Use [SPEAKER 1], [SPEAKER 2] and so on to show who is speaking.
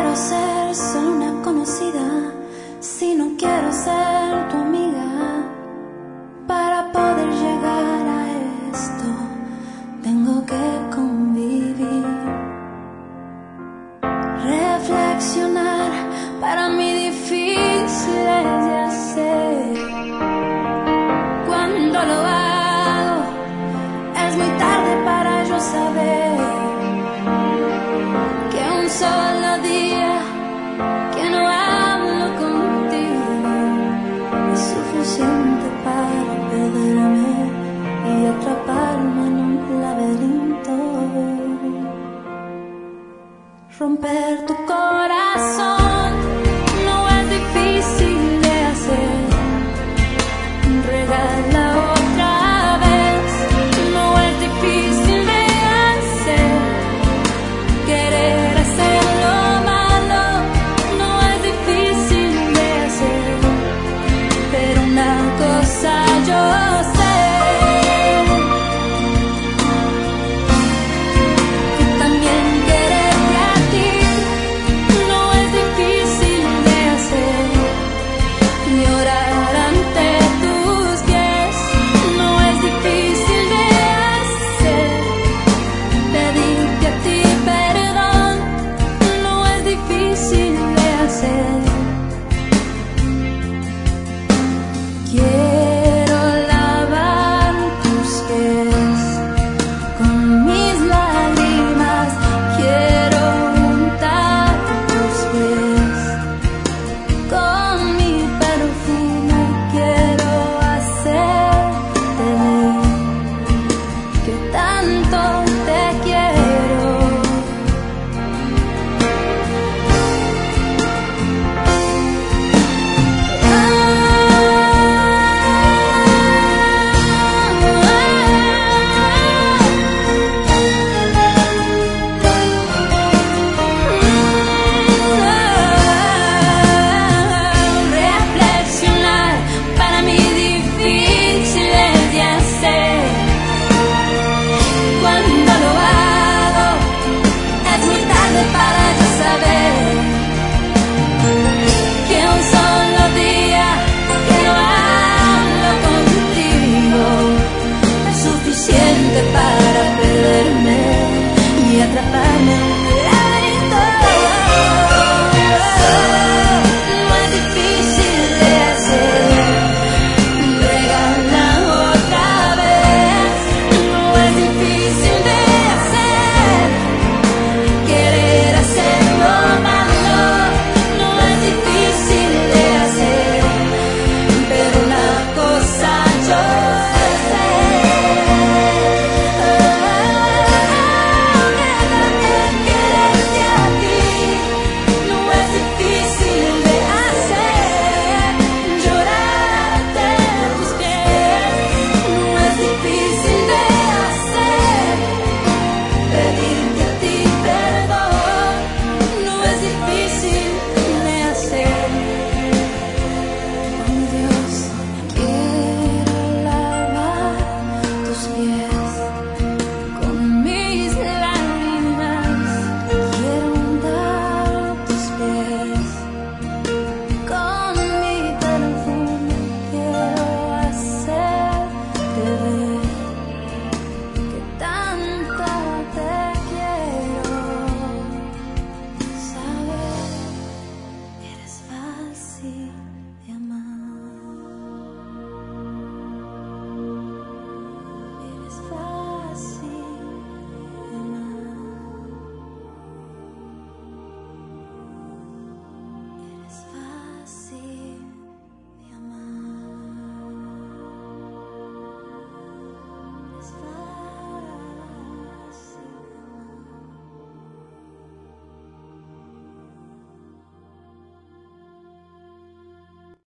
[SPEAKER 1] quiero ser solo una conocida, si no quiero ser tu amiga. Para poder llegar a esto, tengo que convivir. Reflexionar, para mí difícil es de hacer. Cuando lo hago, es muy tarde para yo saber que un solo día que no hablo contigo es suficiente para perderme y atraparme en un laberinto. Romper tu corazón.